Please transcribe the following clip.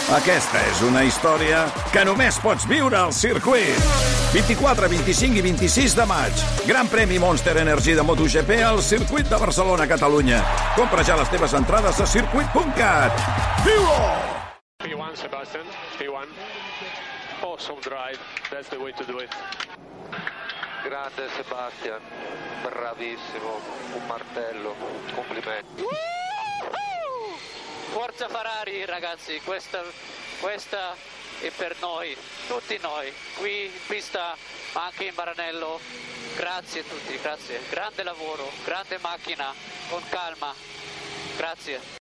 Aquesta és una història que només pots viure al circuit. 24, 25 i 26 de maig. Gran premi Monster Energy de MotoGP al circuit de Barcelona, Catalunya. Compra ja les teves entrades a circuit.cat. Viu-ho! P1, Sebastian. P1. Awesome drive. That's the way to do it. Grande Sebastian. Bravissimo. Un martello. Complimenti. Forza Ferrari, ragazzi, questa è per noi, tutti noi, qui in pista, ma anche in Maranello. Grazie a tutti, grazie. Grande lavoro, grande macchina, con calma. Grazie.